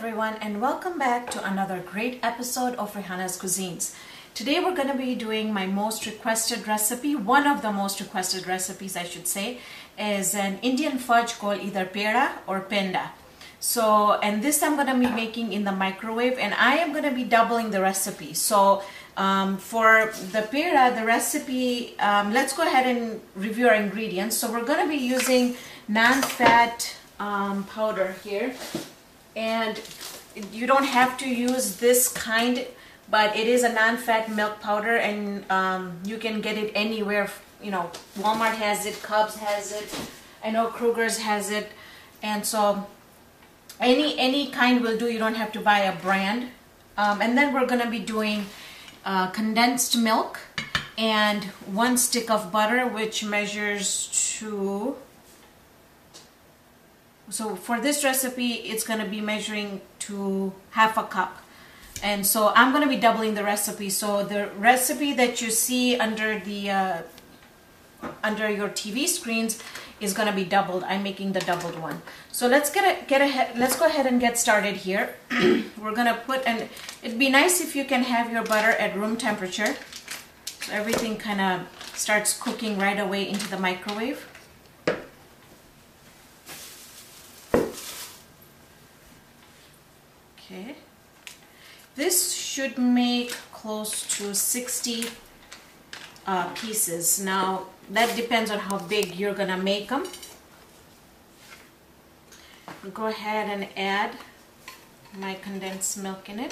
everyone, and welcome back to another great episode of Rehana's Cuisines. Today we're going to be doing my most requested recipe. One of the most requested recipes, I should say, is an Indian fudge called either pera or penda. And this I'm going to be making in the microwave, and I am going to be doubling the recipe. For the pera, the recipe, let's go ahead and review our ingredients. So we're going to be using non-fat powder here. And you don't have to use this kind, but it is a non-fat milk powder, and you can get it anywhere. You know, Walmart has it, Cubs has it, I know Kroger's has it, and so any kind will do. You don't have to buy a brand. And then we're going to be doing condensed milk and 1 stick of butter, which measures to... So for this recipe, it's going to be measuring to half a cup. And so I'm going to be doubling the recipe. So the recipe that you see under the under your TV screens is going to be doubled. I'm making the doubled one. So let's let's go ahead and get started here. We're going to put, and it'd be nice if you can have your butter at room temperature, so everything kind of starts cooking right away into the microwave. Okay, this should make close to 60 pieces. Now that depends on how big you're gonna make them. I'll go ahead and add my condensed milk in it.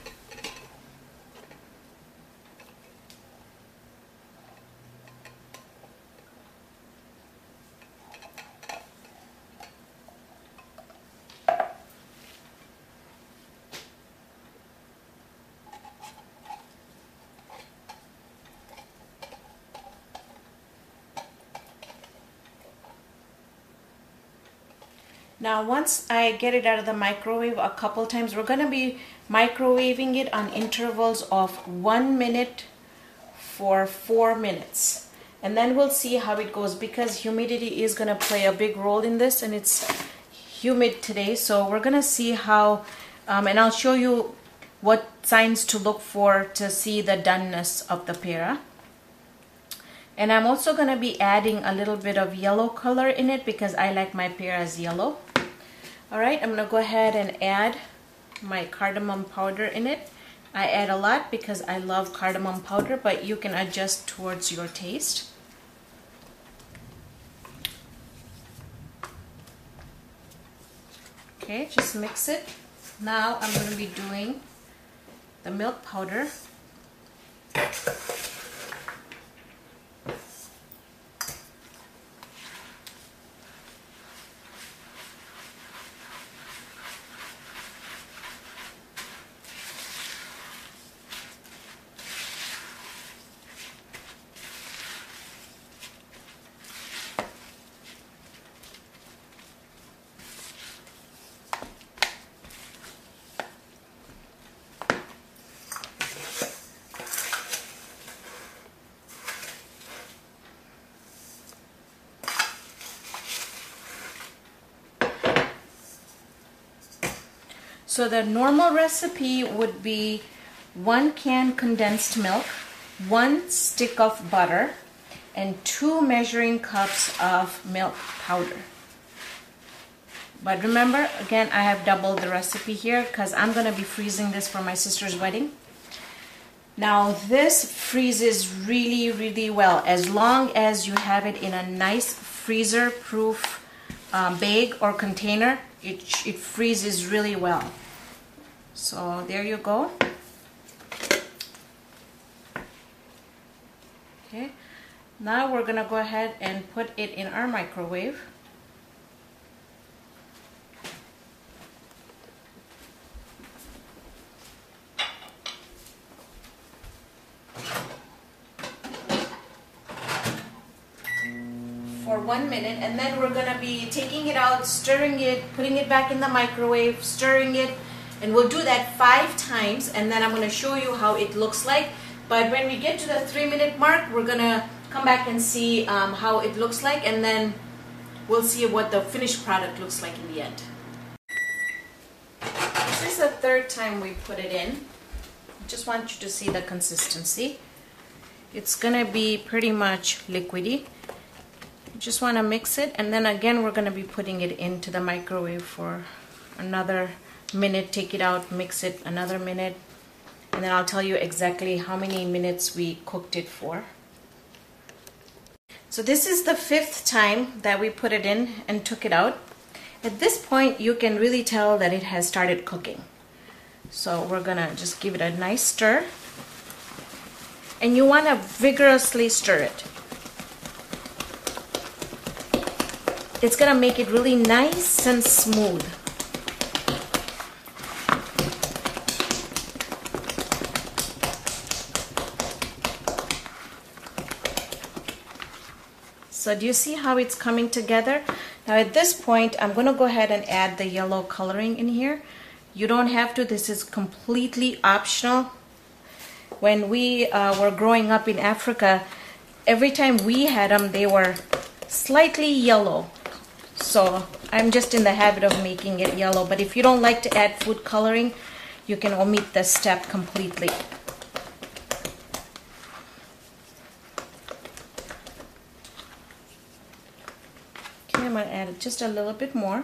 Now once I get it out of the microwave a couple times, we're going to be microwaving it on intervals of 1 minute for 4 minutes. And then we'll see how it goes, because humidity is going to play a big role in this, and it's humid today. So we're going to see how, and I'll show you what signs to look for to see the doneness of the pera. And I'm also going to be adding a little bit of yellow color in it because I like my peras yellow. Alright, I'm going to go ahead and add my cardamom powder in it. I add a lot because I love cardamom powder, but you can adjust towards your taste. Okay, just mix it. Now I'm going to be doing the milk powder. So the normal recipe would be 1 can condensed milk, 1 stick of butter, and 2 measuring cups of milk powder. But remember, again, I have doubled the recipe here because I'm going to be freezing this for my sister's wedding. Now this freezes really, really well as long as you have it in a nice freezer-proof bag or container. It freezes really well. So there you go. Okay, now we're gonna go ahead and put it in our microwave. For 1 minute, and then we're gonna be taking it out, stirring it, putting it back in the microwave, stirring it, and we'll do that 5 times, and then I'm going to show you how it looks like. But when we get to the 3-minute mark, we're going to come back and see how it looks like, and then we'll see what the finished product looks like in the end. the third time we put it in. I just want you to see the consistency. It's gonna be pretty much liquidy. You just want to mix it, and then again we're gonna be putting it into the microwave for another minute. Take it out, mix it another minute, and then I'll tell you exactly how many minutes we cooked it for. So this is the 5th time that we put it in and took it out. At this point you can really tell that it has started cooking. So we're gonna just give it a nice stir, and you want to vigorously stir it. It's gonna make it really nice and smooth. So do you see how it's coming together? Now at this point, I'm going to go ahead and add the yellow coloring in here. You don't have to. This is completely optional. When we were growing up in Africa, every time we had them, they were slightly yellow. So I'm just in the habit of making it yellow. But if you don't like to add food coloring, you can omit this step completely. I'm going to add just a little bit more.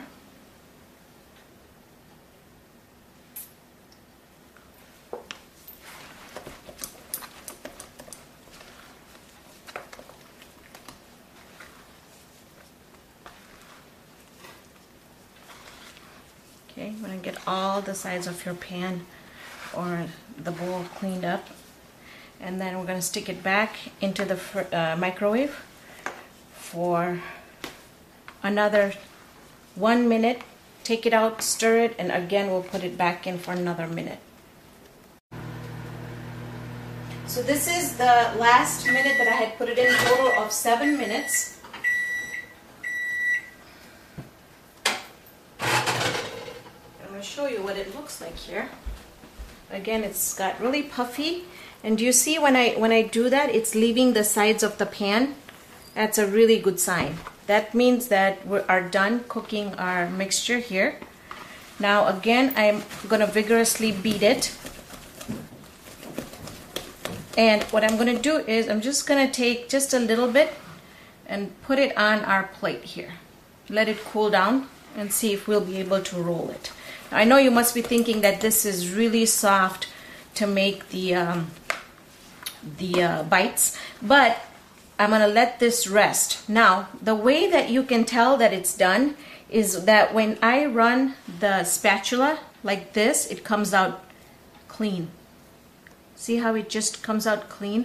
Okay, I'm going to get all the sides of your pan or the bowl cleaned up, and then we're going to stick it back into the microwave for another 1 minute. Take it out, stir it, and again we'll put it back in for another minute. So this is the last minute that I had put it in, total of 7 minutes. I'm going to show you what it looks like here. Again, it's got really puffy, and do you see when I do that, it's leaving the sides of the pan? That's a really good sign. That means that we are done cooking our mixture here. Now again, I'm going to vigorously beat it. And what I'm going to do is I'm just going to take just a little bit and put it on our plate here. Let it cool down and see if we'll be able to roll it. Now, I know you must be thinking that this is really soft to make the bites, but I'm going to let this rest. Now, the way that you can tell that it's done is that when I run the spatula like this, it comes out clean. See how it just comes out clean?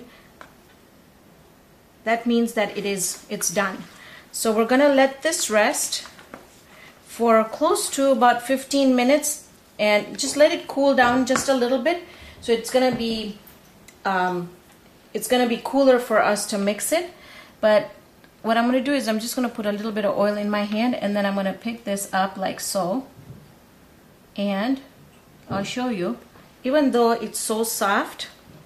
That means that it's done. So we're going to let this rest for close to about 15 minutes and just let it cool down just a little bit. So it's going to be cooler for us to mix it. But what I'm going to do is I'm just going to put a little bit of oil in my hand, and then I'm going to pick this up like so. And I'll show you, even though it's so soft,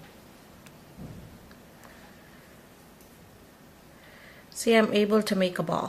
see, I'm able to make a ball.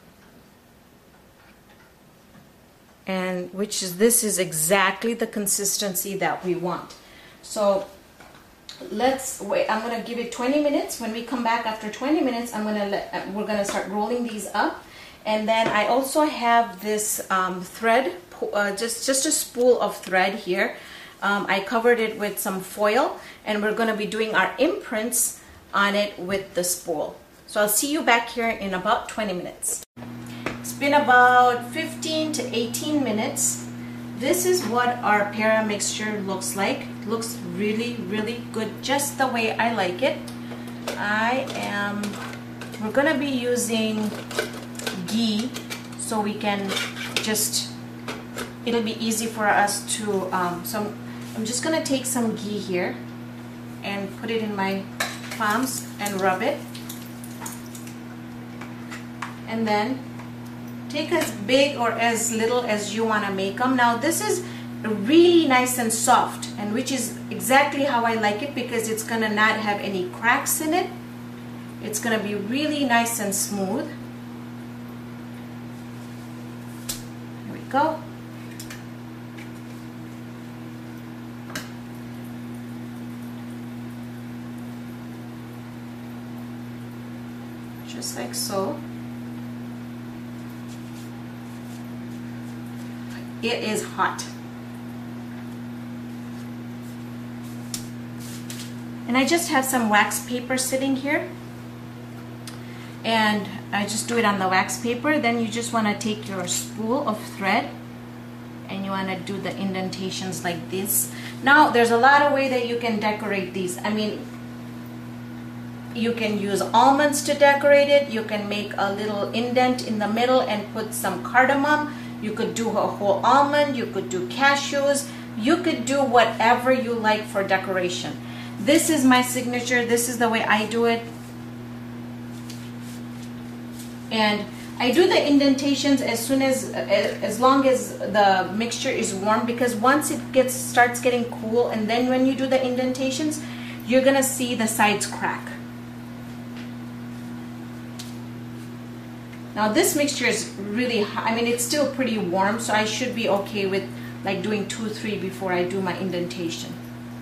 And this is exactly the consistency that we want. So let's wait. I'm going to give it 20 minutes. When we come back after 20 minutes, we're going to start rolling these up. And then I also have this thread, just a spool of thread here. I covered it with some foil, and we're going to be doing our imprints on it with the spool. So I'll see you back here in about 20 minutes. It's been about 15 to 18 minutes. This is what our para mixture looks like. It looks really, really good, just the way I like it. We're gonna be using ghee, so we can it'll be easy for us to, so I'm just gonna take some ghee here and put it in my palms and rub it. And then take as big or as little as you want to make them. Now this is really nice and soft, and which is exactly how I like it, because it's gonna not have any cracks in it. It's gonna be really nice and smooth. There we go. just like so. It is hot. And I just have some wax paper sitting here. And I just do it on the wax paper. Then you just want to take your spool of thread and you want to do the indentations like this. Now there's a lot of way that you can decorate these. I mean, you can use almonds to decorate it. You can make a little indent in the middle and put some cardamom. You could do a whole almond. You could do cashews. You could do whatever you like for decoration. This is my signature. This is the way I do it. And I do the indentations as long as the mixture is warm, because once it starts getting cool, and then when you do the indentations, you're gonna see the sides crack. Now this mixture is really hot. I mean, it's still pretty warm, so I should be okay with like doing 2-3 before I do my indentation.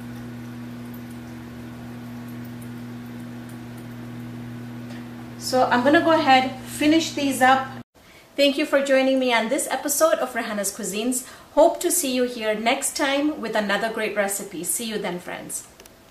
So I'm gonna go ahead, finish these up. Thank you for joining me on this episode of Rehana's Cuisines. Hope to see you here next time with another great recipe. See you then, friends.